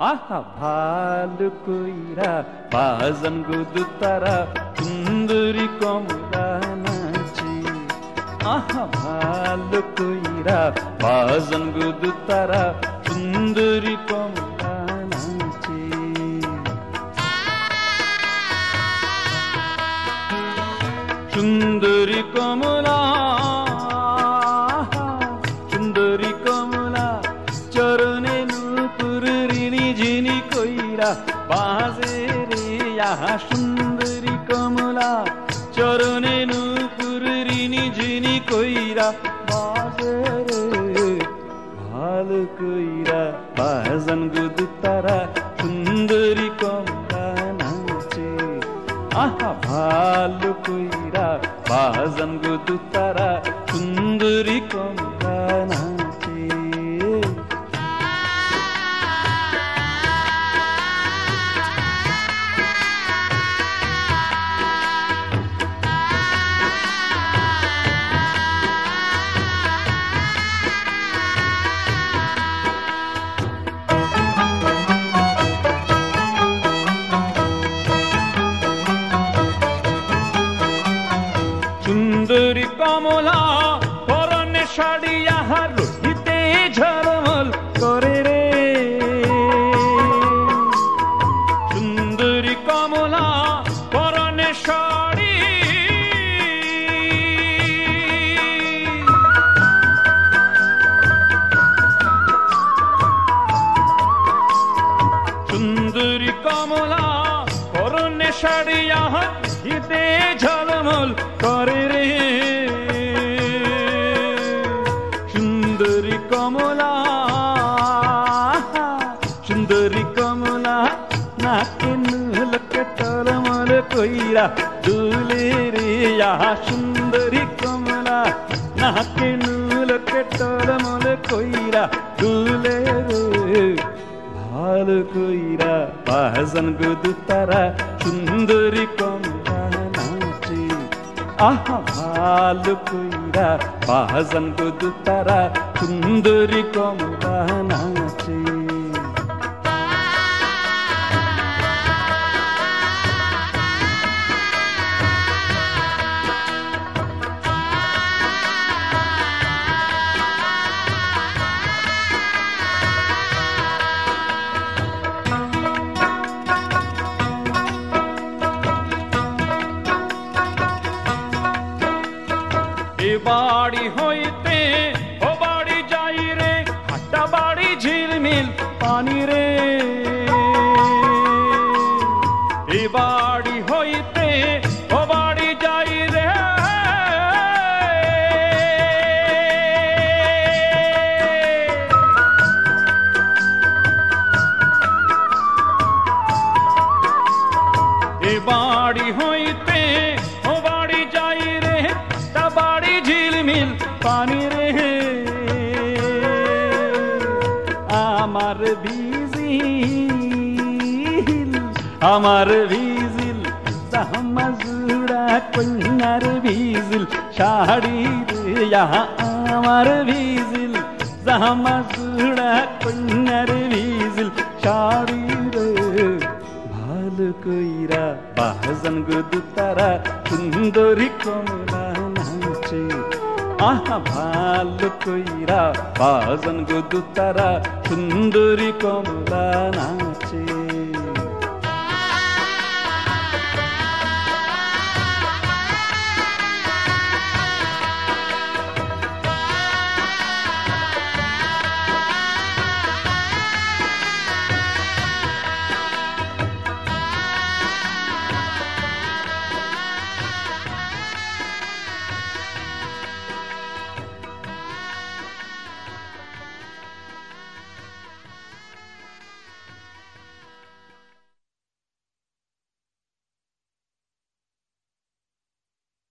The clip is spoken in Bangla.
আহা ভালো কইরা বাজান গো তারা সুন্দরী কমলা নাচে আহা ভালো কইরা বাজান গো তারা সুন্দরী কমলা নাচে সুন্দরী কমলা সুন্দরী কমলা চরণে নূপুর ঋণী ঝিনি কইরা বাজে রে আহা সুন্দরী কমলা চরণে নূপুর ঋণী ঝিনি কইরা বাজে রে ভালো কইরা বাজান গো তারা সুন্দরী কমলা নাচে আহা ভালো কইরা বাজান গো তারা সুন্দরী কমলা নাচে সুন্দরী কমলা পরনে শাড়ি আহার রহিতে ঝলমল করে রে সুন্দরী কমলা পরনে শাড়ি সুন্দরী কমলা পরনে শাড়ি আহার রহিতে ঝলমল করে রে সুন্দরী কমলা সুন্দরী কমলা নাকে নুলকে টলমল কইরা দুলে রে আহা সুন্দরী কমলা নাকে নুলকে টলমল কইরা দুলে রে ভালো কইরা বাজান গো তারা সুন্দরী কমলা নাচে আহা ভালো কইরা বাজান গো তারা সুন্দরী কমলা নাচে এ বাড়ি হইতে ও বাড়ি যাই রে হাটা বাড়ি ঝিলমিল পানি রে এ বাড়ি হইতে ও বাড়ি যাই রে এ বাড়ি হইতে ও বাড়ি যাই রে তা বাড়ি ঝিলমিল পানি রে আমার ভিজিল জামা জুড়া কন্যার ভিজিল শাড়ি রে আমার ভিজিল জামা জুড়া কন্যার ভিজিল শাড়ি রে ভালো কইরা বাজান গো তারা সুন্দরী কমলা নাচে আহা ভালো কইরা বাজান গো তারা সুন্দরী কমলা নাচে